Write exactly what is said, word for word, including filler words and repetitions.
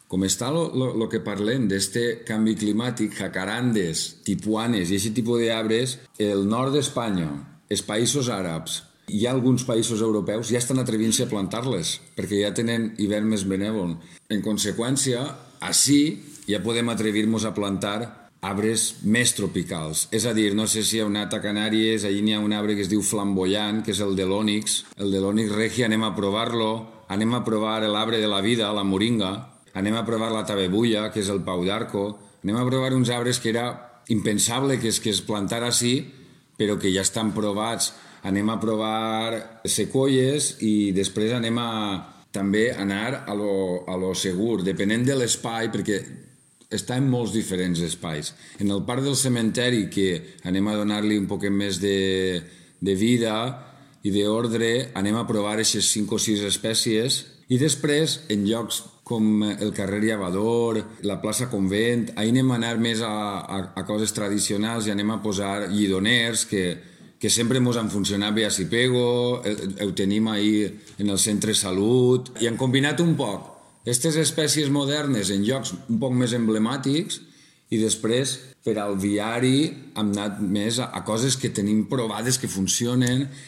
com està el que parlem d'este canvi climàtic, jacarandes, tipuanes i aquest tipus d'arbres, el nord d'Espanya, els països àrabs, hi ha alguns països europeus ja estan atrevint-se a plantar-les, perquè ja tenen hivern més benèvol. En conseqüència, així ja podem atrevir-nos a plantar arbres més tropicals. És a dir, no sé si heu anat a Canàries, allí n'hi ha un arbre que es diu flamboyant, que és el de l'ònix. El de l'ònix regi, anem a provar-lo. Anem a provar l'arbre de la vida, la moringa. Anem a provar la tabebulla, que és el pau d'arco. Anem a provar uns arbres que era impensable que es, que es plantara així, però que ja estan provats. Anem a provar sequoies i després anem a també anar a lo, a lo segur, depenent de l'espai, perquè està en molts diferents espais. En el parc del cementeri, que anem a donar-li un poc més de, de vida i d'ordre, anem a provar aquestes cinc o sis espècies, i després, en llocs com el carrer Llavador, la plaça Convent, ahir anem a anar més a, a, a coses tradicionals i anem a posar llidoners, que que sempre ens han funcionat bé a Sipego, ho tenim ahir en el centre Salut, i han combinat un poc aquestes espècies modernes en llocs un poc més emblemàtics i després, per al viari, hem anat més a, a coses que tenim provades que funcionen